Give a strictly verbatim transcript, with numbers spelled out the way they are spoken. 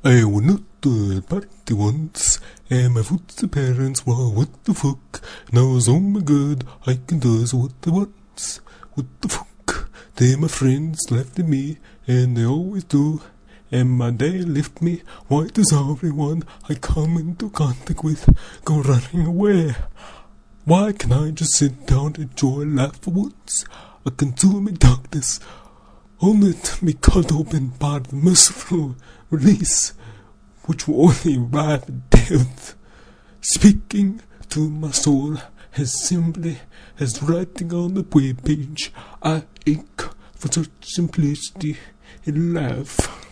I went out to a party once, and my foster parents were what the fuck, and I was oh my god, I can do what I want, what the fuck. They my friends left me, and they always do, and my dad left me. Why does everyone I come into contact with go running away? Why can't I just sit down and enjoy life for once? I consume in darkness, only to be cut open by the merciful release, which will only arrive at death. Speaking to my soul as simply as writing on the web page. I ache for such simplicity in life.